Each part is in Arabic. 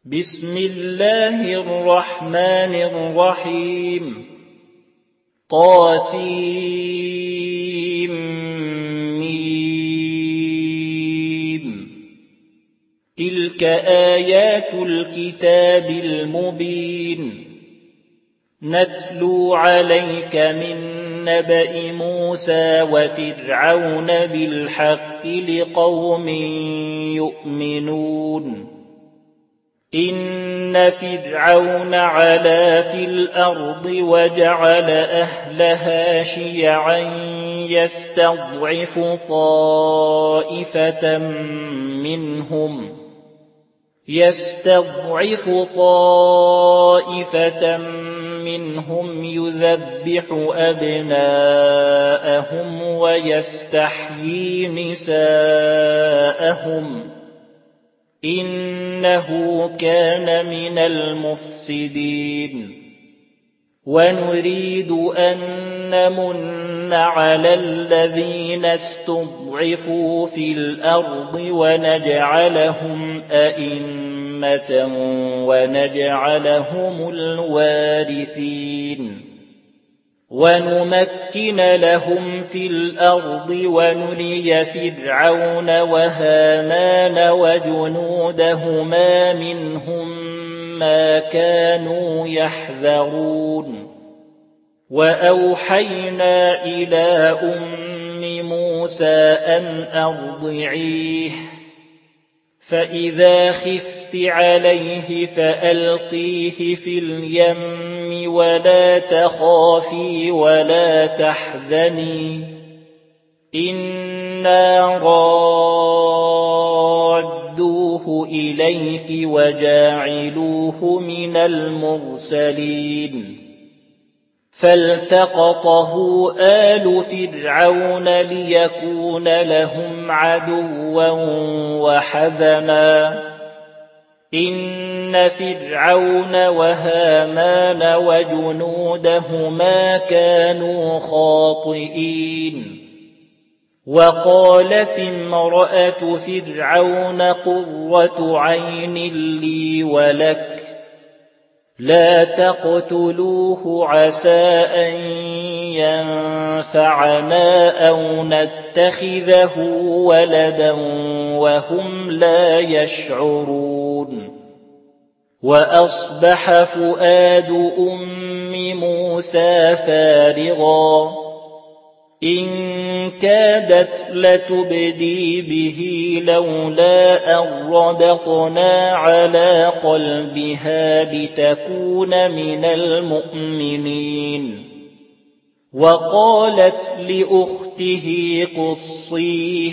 بسم الله الرحمن الرحيم طاسيم تلك آيات الكتاب المبين نتلو عليك من نبأ موسى وفرعون بالحق لقوم يؤمنون إن فرعون علا في الأرض وجعل أهلها شيعا يستضعف طائفة منهم يذبح أبناءهم ويستحيي نساءهم إنه كان من المفسدين ونريد أن نمن على الذين استضعفوا في الأرض ونجعلهم أئمة ونجعلهم الوارثين ونمكن لهم في الأرض ونري فرعون وهامان وجنودهما منهم ما كانوا يحذرون وأوحينا إلى أم موسى أن أرضعيه فإذا خفت عليه فألقيه في اليم ولا تخافي ولا تحزني إنا رادوه إليك وجاعلوه من المرسلين فالتقطه آل فرعون ليكون لهم عدوا وحزنا إن فرعون وهامان وجنودهما كانوا خاطئين وقالت امرأة فرعون قرة عين لي ولك لا تقتلوه عسى أن ينفعنا أو نتخذه ولدا وهم لا يشعرون وأصبح فؤاد أم موسى فارغا إن كادت لتبدي به لولا أن ربطنا على قلبها لتكون من المؤمنين وقالت لأخته قصيه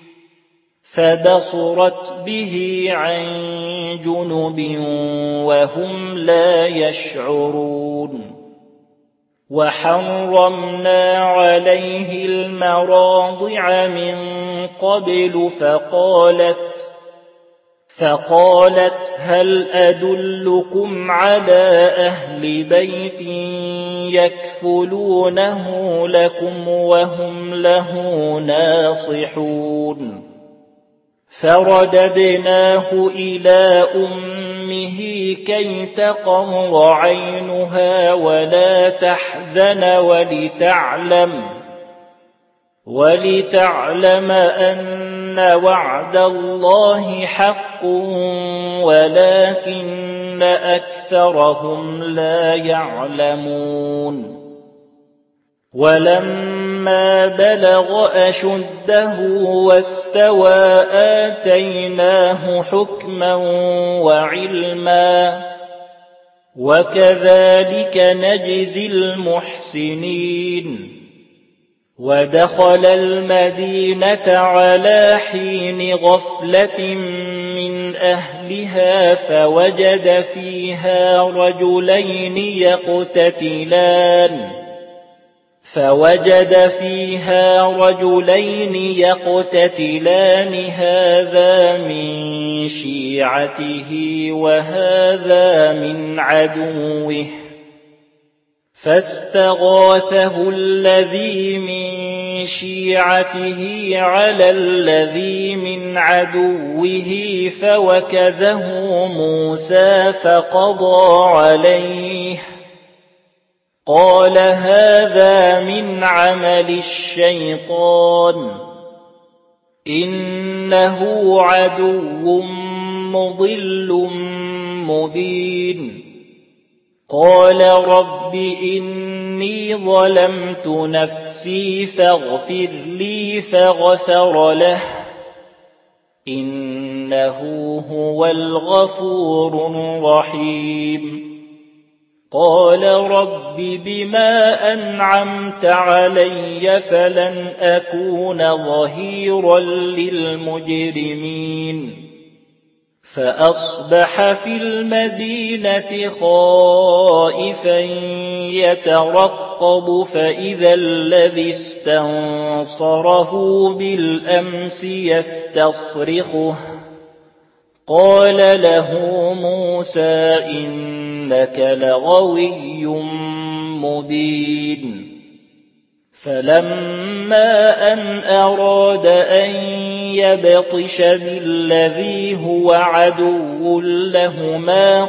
فبصرت به عن جنب وهم لا يشعرون وحرمنا عليه المراضع من قبل فقالت هل أدلكم على أهل بيت يكفلونه لكم وهم له ناصحون فرددناه إلى أمه كي تقر عينها ولا تحزن ولتعلم أن وعد الله حق ولكن أكثرهم لا يعلمون ولما بلغ أشده واستوى آتيناه حكما وعلما وكذلك نجزي المحسنين ودخل المدينة على حين غفلة من أهلها فوجد فيها رجلين يقتتلان هذا من شيعته وهذا من عدوه فاستغاثه الذي من شيعته على الذي من عدوه فوكزه موسى فقضى عليه قال هذا من عمل الشيطان إنه عدو مضل مبين قال رب إني ظلمت نفسي فاغفر لي فغفر له إنه هو الغفور الرحيم قال رب بما أنعمت علي فلن أكون ظهيرا للمجرمين فأصبح في المدينة خائفا يترقب فإذا الذي استنصره بالأمس يستصرخه قال له موسى إنك لغوي مبين فلما أن أراد أن يبطش بالذي هو عدو لهما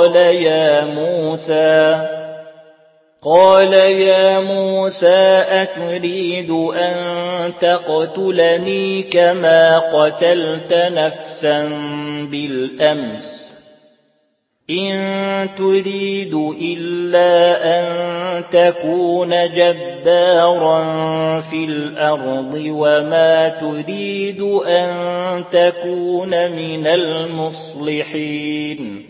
قال يا موسى أتريد أن تقتلني كما قتلت نفسا بالأمس إن تريد إلا أن تكون جبارا في الأرض وما تريد أن تكون من المصلحين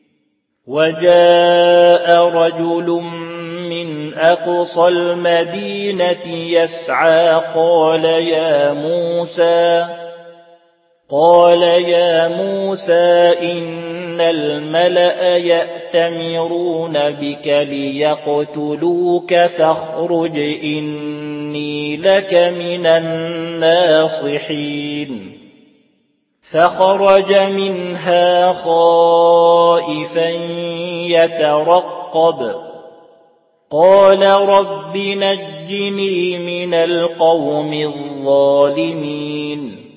وجاء رجل من أقصى المدينة يسعى قال يا موسى إن الملأ يأتمرون بك ليقتلوك فاخرج إني لك من الناصحين فخرج منها خائفا يترقب قال رب نجني من القوم الظالمين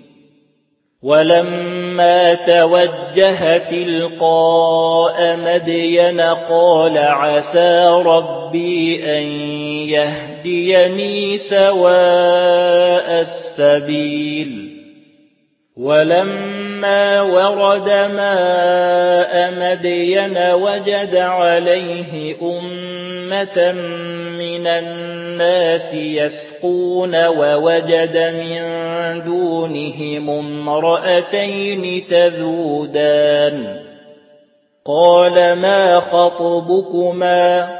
ولما توجه تلقاء مدين قال عسى ربي أن يهديني سواء السبيل ولما ورد ماء مدين وجد عليه أمة من الناس يسقون ووجد من دونهم امرأتين تذودان قال ما خطبكما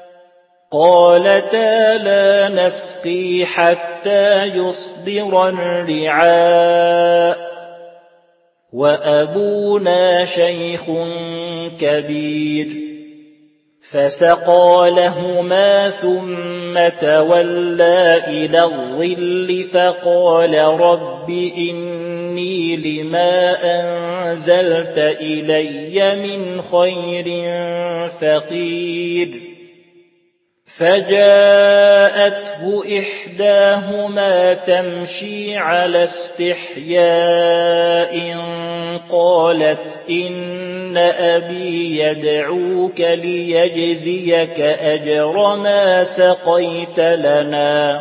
قالتا لا نسقي حتى يصدر الرعاء وأبونا شيخ كبير فسقى لهما ثم تولى إلى الظل فقال رب إني لما أنزلت إلي من خير فقير فجاءته إحداهما تمشي على استحياء قالت إن أبي يدعوك ليجزيك أجر ما سقيت لنا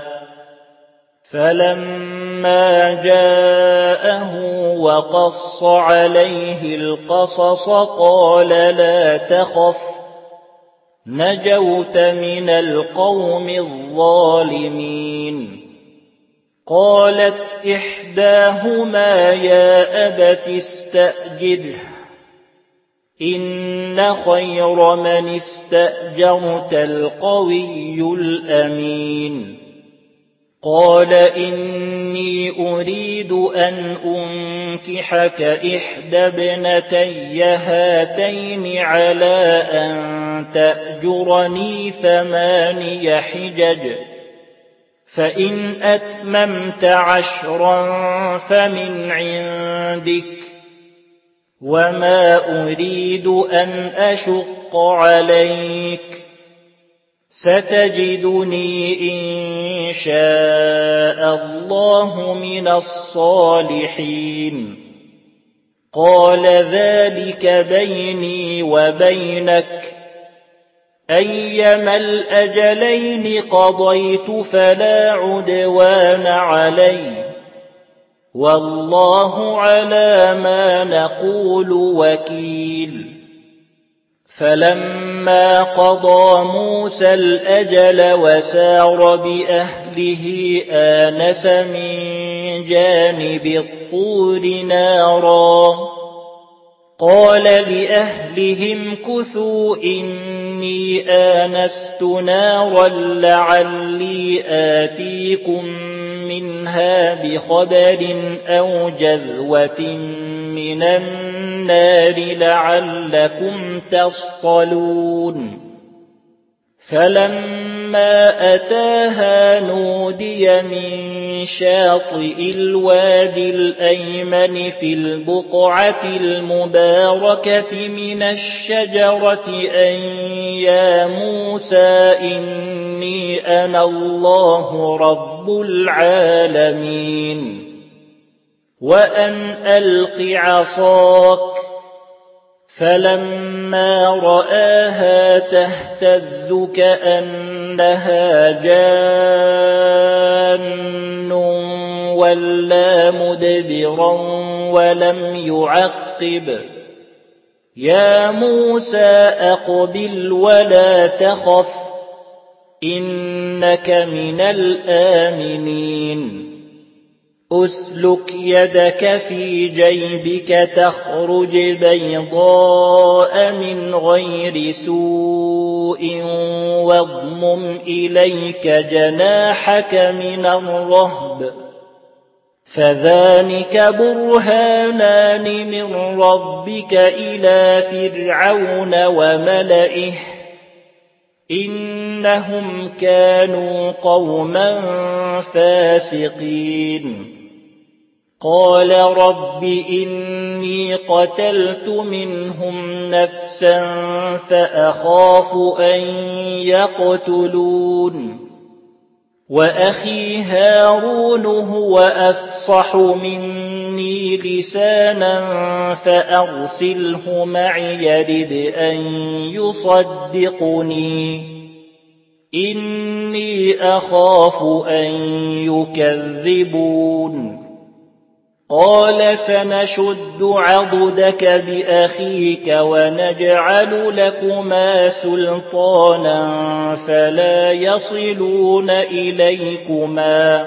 فلما جاءه وقص عليه القصص قال لا تخف نجوت من القوم الظالمين قالت إحداهما يا أبت استأجره إن خير من استأجرت القوي الأمين قال إني أريد أن أنكحك إحدى ابنتي هاتين على أن تأجرني 8 حجج فإن أتممت 10 فمن عندك وما أريد أن أشق عليك ستجدني إن شاء الله من الصالحين قال ذلك بيني وبينك أيما الأجلين قضيت فلا عدوان علي والله على ما نقول وكيل فلما قضى موسى الأجل وسار بأهله آنس من جانب الطور نارا قال لأهلهم كثوا إني آنست نارا لعلي آتيكم منها بخبر أو جذوة من النار لعلكم تصطلون فلما أتاها نودي من شاطئ الوادي الأيمن في البقعة المباركة من الشجرة أن يا موسى إني أنا الله رب العالمين وأن ألق عصاك فلما رآها تهتز كأنها جان ولا مدبرا ولم يعقب يا موسى أقبل ولا تخف إنك من الآمنين أسلك يدك في جيبك تخرج بيضاء من غير سوء واضمم إليك جناحك من الرهب فذلك برهانان من ربك إلى فرعون وملئه إنهم كانوا قوما فاسقين قال رب إني قتلت منهم نفسا فأخاف أن يقتلون وأخي هارون هو أفصح مني لسانا فأرسله معي يرد أن يصدقني إني أخاف أن يكذبون قال سنشد عضدك بأخيك ونجعل لكما سلطانا فلا يصلون إليكما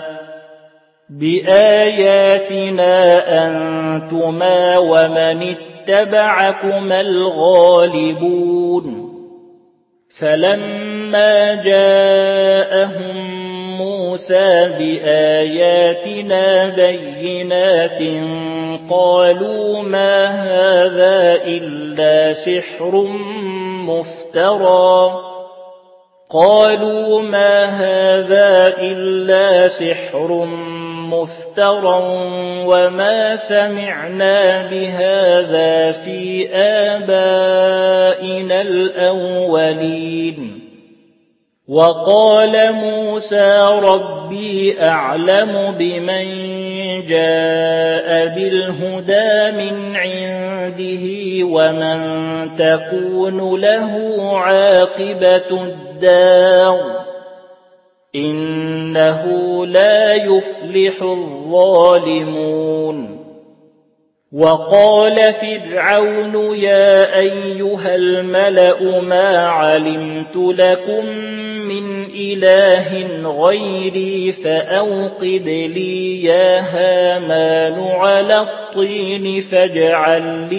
بآياتنا أنتما ومن اتبعكما الغالبون فلما جاءهم موسى بآياتنا بينات قالوا ما هذا إلا سحر مفترى وما سمعنا بهذا في آبائنا الأولين وقال موسى ربي أعلم بمن جاء بالهدى من عنده ومن تكون له عاقبة الدار إنه لا يفلح الظالمون وقال فرعون يا أيها الملأ ما علمت لكم من إله غيري فأوقد لي يا هامان على الطين فاجعل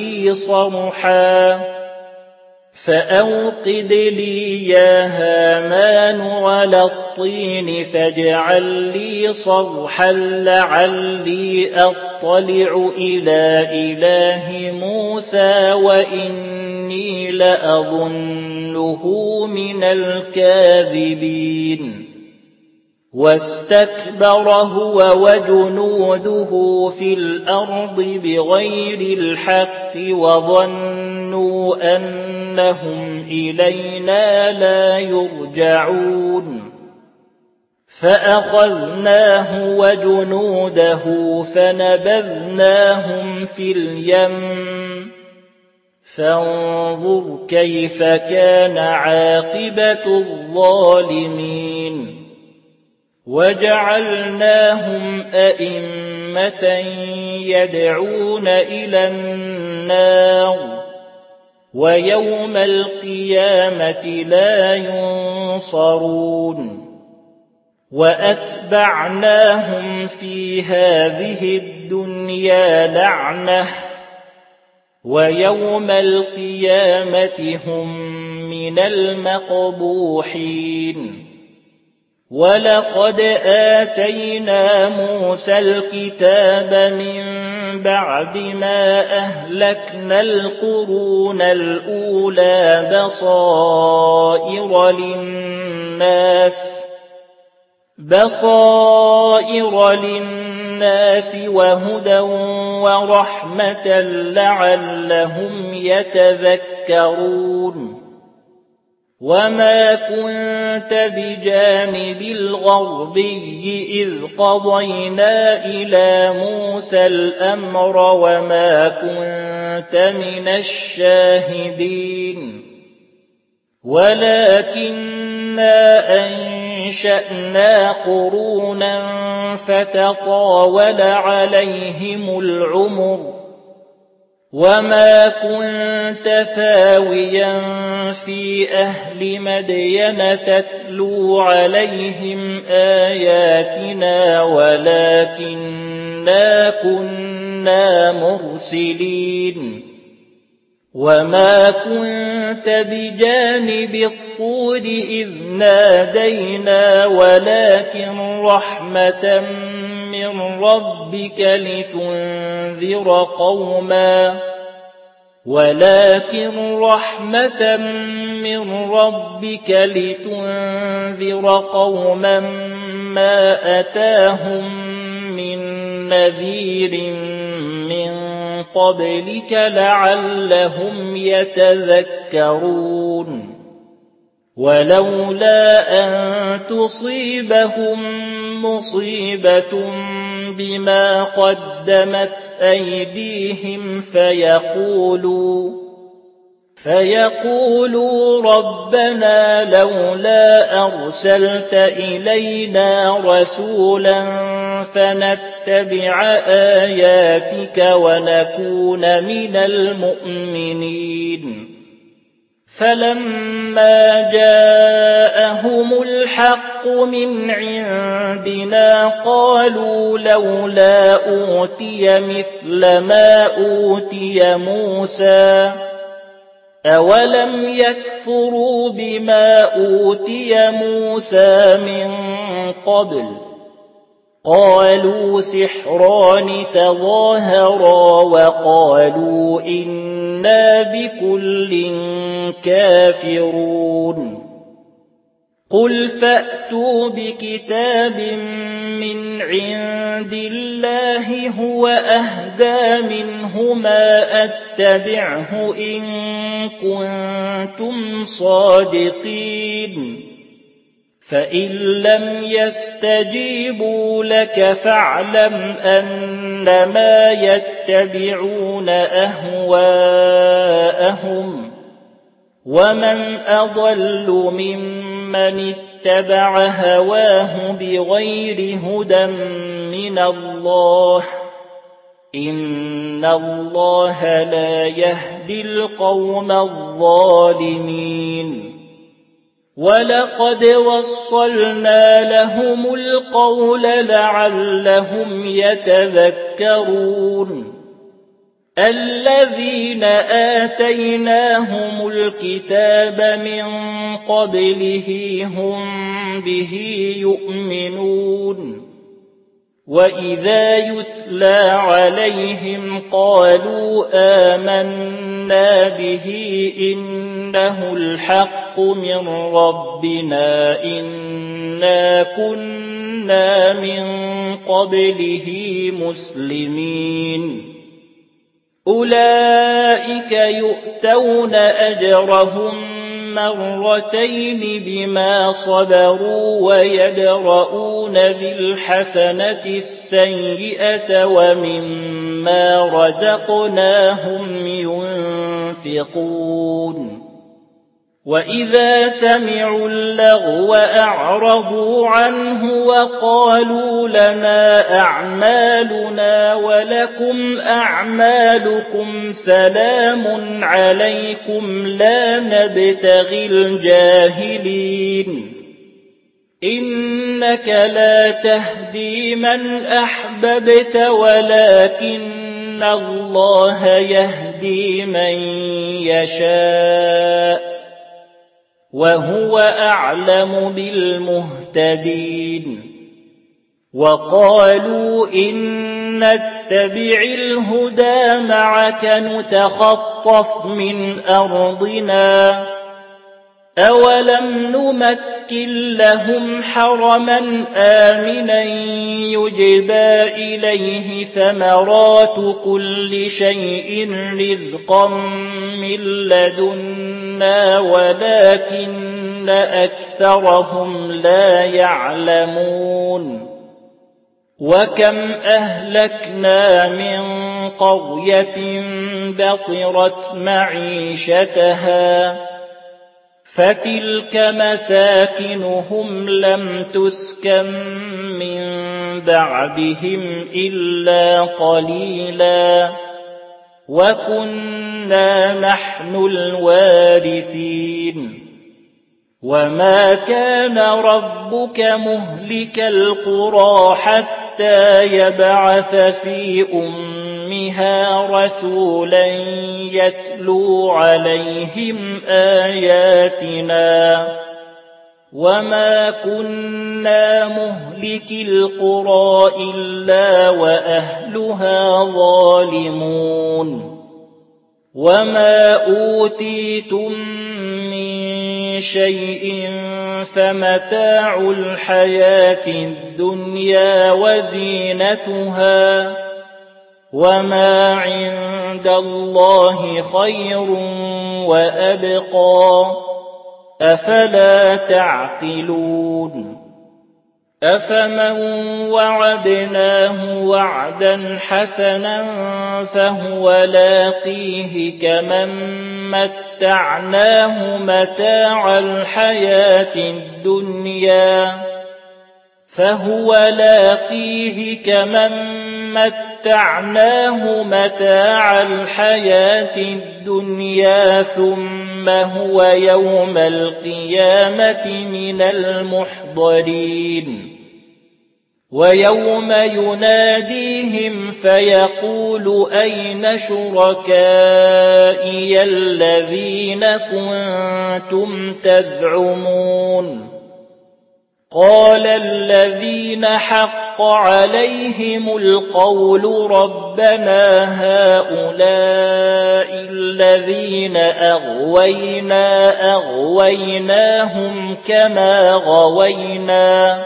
لي صرحا لعلي أطلع إلى إله موسى وإني لأظنه من الكاذبين واستكبر هو وجنوده في الأرض بغير الحق وظنوا أنهم إلينا لا يرجعون فأخذناه وجنوده فنبذناهم في اليم فانظر كيف كان عاقبة الظالمين وجعلناهم أئمة يدعون إلى النار ويوم القيامة لا ينصرون وأتبعناهم في هذه الدنيا لعنة ويوم القيامة هم من المقبوحين ولقد آتينا موسى الكتاب من بعد ما أهلكنا القرون الأولى بصائر للناس وهدى ورحمة لعلهم يتذكرون وما كنت بجانب الغربي إذ قضينا إلى موسى الأمر وما كنت من الشاهدين ولكننا أنشأنا قرونا فتطاول عليهم العمر وما كنت ثاويا في أهل مدين تتلو عليهم آياتنا ولكننا كنا مرسلين وما كنت بجانب الطور إذ نادينا ولكن رحمة من ربك لتنذر قوما ما أتاهم من نذير من قبلك لعلهم يتذكرون ولولا أن تصيبهم مصيبة بما قدمت أيديهم فيقولوا ربنا لولا أرسلت إلينا رسولا فنتبع آياتك ونكون من المؤمنين فلما جاءهم الحق من عندنا قالوا لولا أوتي مثل ما أوتي موسى أولم يكفروا بما أوتي موسى من قبل قالوا سحران تظاهرا وقالوا إنا بكل كافرون قل فأتوا بكتاب من عند الله هو أهدى منهما أتبعه إن كنتم صادقين فإن لم يستجيبوا لك فاعلم أنما يتبعون أهواءهم ومن أضل ممن اتبع هواه بغير هدى من الله إن الله لا يهدي القوم الظالمين ولقد وصلنا لهم القول لعلهم يتذكرون الذين آتيناهم الكتاب من قبله هم به يؤمنون وإذا يتلى عليهم قالوا آمنا به إنه الحق من ربنا إنا إِنَّا كُنَّا مِن قَبْلِهِ مُسْلِمِينَ أُولَئِكَ يُؤْتَوْنَ أَجْرَهُم مرتين بما صبروا ويدرؤون بالحسنة السيئة ومما رزقناهم ينفقون وإذا سمعوا اللغو أعرضوا عنه وقالوا لنا أعمالنا ولكم أعمالكم سلام عليكم لا نبتغي الجاهلين إنك لا تهدي من أحببت ولكن الله يهدي من يشاء وهو أعلم بالمهتدين وقالوا إن نتبع الهدى معك نتخطف من أرضنا أولم نمكن لهم حرما آمنا يجبى إليه ثمرات كل شيء رزقا من لدنا ولكن أكثرهم لا يعلمون وكم أهلكنا من قرية بطرت معيشتها فتلك مساكنهم لم تسكن من بعدهم إلا قليلا وكنا نحن الوارثين وما كان ربك مهلك القرى حتى يبعث في أمها رسولا يتلو عليهم آياتنا وما كنا مهلك القرى إلا وأهلها ظالمون وما أوتيتم من شيء فمتاع الحياة الدنيا وزينتها وما عند الله خير وأبقى أفلا تعقلون أفمن وعدناه وعدا حسنا فهو لاقيه كمن متعناه متاع الحياة الدنيا ثم هو يوم القيامة من المحضرين ويوم يناديهم فيقول أين شركائي الذين كنتم تزعمون قال الذين حق عليهم القول ربنا هؤلاء الذين أغويناهم كما غوينا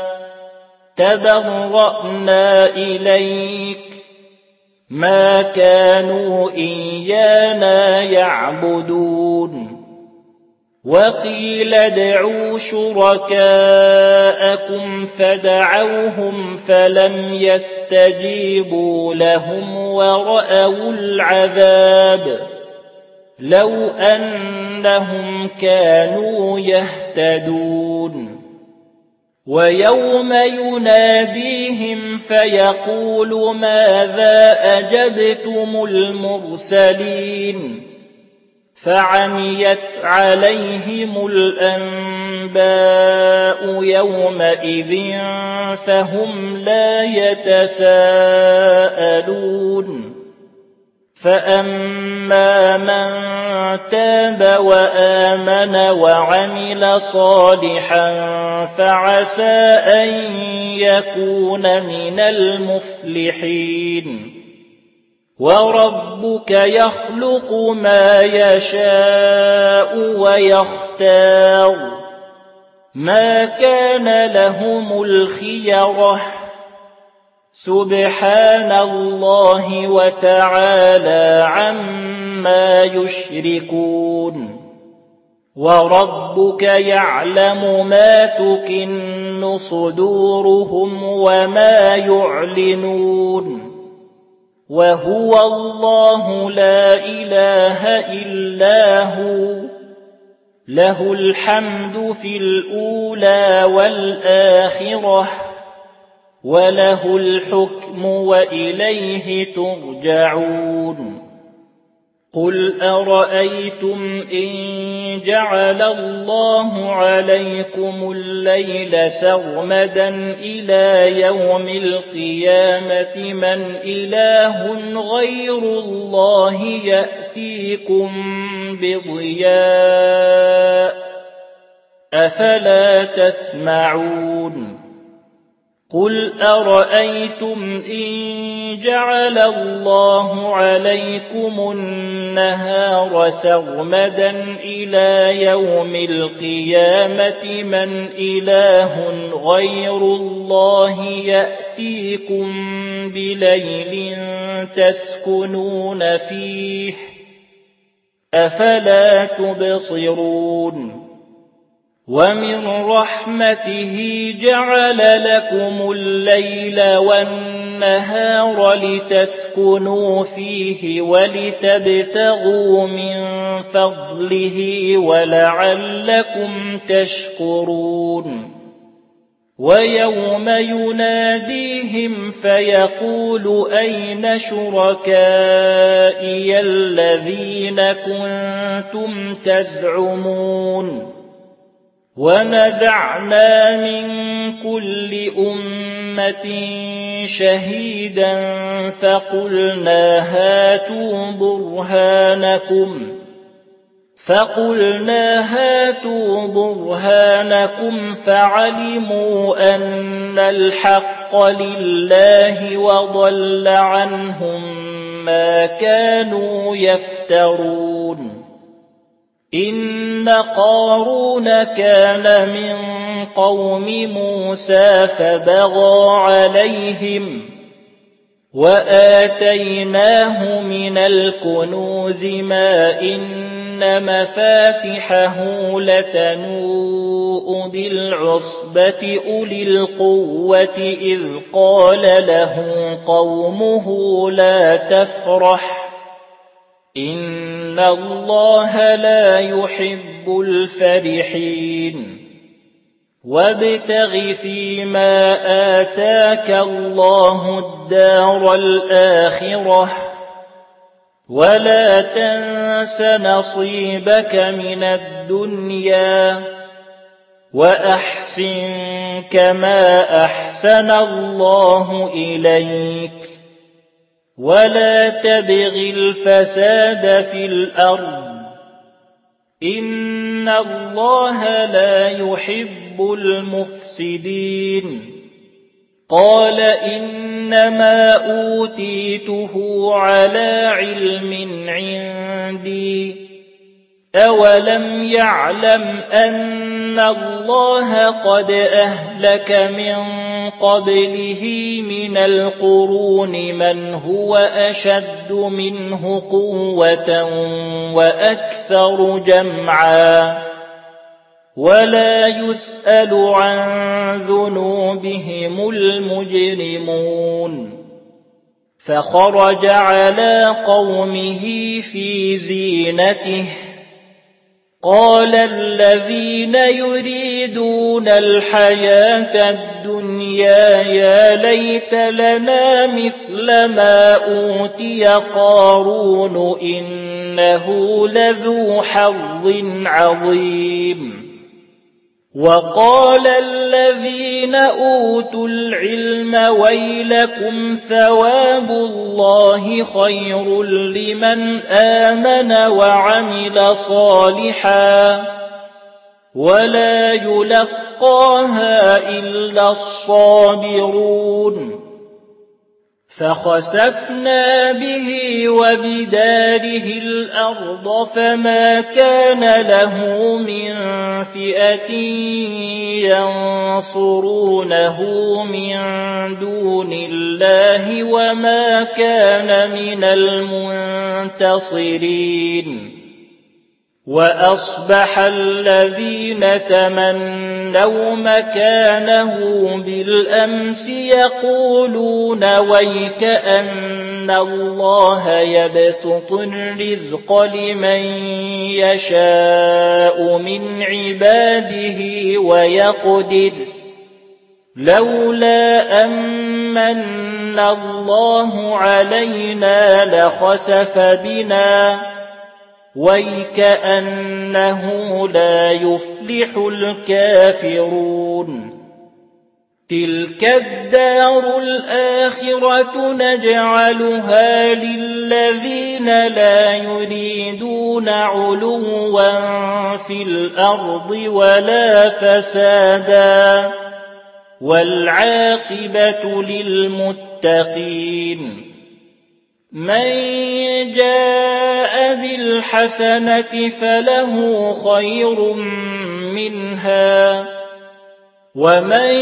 تبرأنا إليك ما كانوا إيانا يعبدون وقيل ادعوا شركاءكم فدعوهم فلم يستجيبوا لهم ورأوا العذاب لو أنهم كانوا يهتدون ويوم يناديهم فيقول ماذا أجبتم المرسلين فعميت عليهم الأنباء يومئذ فهم لا يتساءلون فأما من تاب وآمن وعمل صالحا فعسى أن يكون من المفلحين وربك يخلق ما يشاء ويختار ما كان لهم الخيرة سبحان الله وتعالى عما يشركون وربك يعلم ما تكن صدورهم وما يعلنون وهو الله لا إله إلا هو له الحمد في الأولى والآخرة وله الحكم وإليه ترجعون قل أرأيتم إن جعل الله عليكم الليل سرمدا إلى يوم القيامة من إله غير الله يأتيكم بضياء أفلا تسمعون قل أرأيتم إن جعل الله عليكم النهار سرمدا إلى يوم القيامة من إله غير الله يأتيكم بليل تسكنون فيه أفلا تبصرون ومن رحمته جعل لكم الليل والنهار لتسكنوا فيه ولتبتغوا من فضله ولعلكم تشكرون ويوم يناديهم فيقول أين شركائي الذين كنتم تزعمون ونزعنا من كل أمة شهيدا فقلنا هاتوا برهانكم فعلموا أن الحق لله وضل عنهم ما كانوا يفترون إن قارون كان من قوم موسى فبغى عليهم وآتيناه من الكنوز ما إن مفاتحه لتنوء بالعصبة أولي القوة إذ قال له قومه لا تفرح إن الله لا يحب الفرحين وابتغ فيما آتاك الله الدار الآخرة ولا تنس نصيبك من الدنيا وأحسن كما أحسن الله إليك ولا تبغ الفساد في الأرض إن الله لا يحب المفسدين قال إنما أوتيته على علم عندي أولم يعلم أن الله قد أهلك من قبله من القرون من هو أشد منه قوة وأكثر جمعا ولا يسأل عن ذنوبهم المجرمون فخرج على قومه في زينته قال الذين يريدون الحياة الدنيا يا ليت لنا مثل ما أوتي قارون إنه لذو حظ عظيم وقال الذين أوتوا العلم ويلكم ثواب الله خير لمن آمن وعمل صالحا ولا يلقاها إلا الصابرون فخسفنا به وبداره الأرض فما كان له من فئة ينصرونه من دون الله وما كان من المنتصرين وأصبح الذين تمنوا مكانه بالأمس يقولون ويك أن الله يبسط الرزق لمن يشاء من عباده ويقدر لولا أمن الله علينا لخسف بنا ويكأنه لا يفلح الكافرون تلك الدار الآخرة نجعلها للذين لا يريدون علوا في الأرض ولا فسادا والعاقبة للمتقين من جاء بالحسنة فله خير منها ومن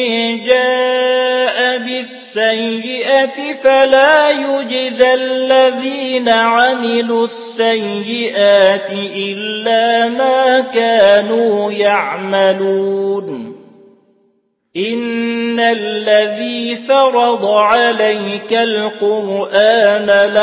جاء بالسيئة فلا يجزى الذين عملوا السيئات إلا ما كانوا يعملون إن الذي فرض عليك القرآن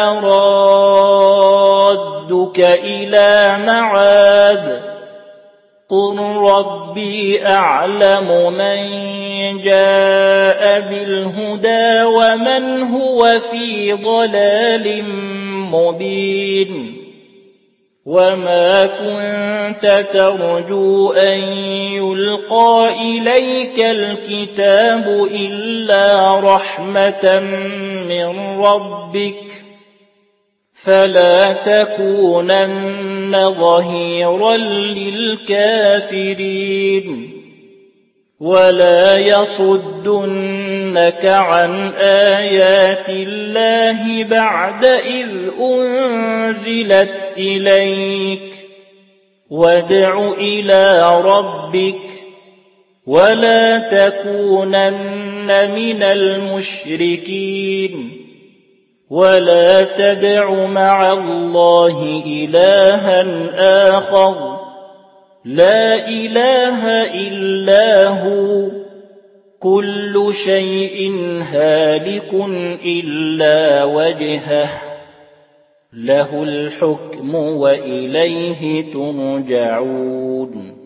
لرادك إلى معاد قل ربي أعلم من جاء بالهدى ومن هو في ضلال مبين وما كنت ترجو أن يلقى إليك الكتاب إلا رحمة من ربك فلا تكونن ظهيرا للكافرين ولا يصدنك عن آيات الله بعد إذ أنزلت إليك وادع إلى ربك ولا تكونن من المشركين ولا تدع مع الله إلها آخر لا إله إلا هو كل شيء هالك إلا وجهه له الحكم وإليه ترجعون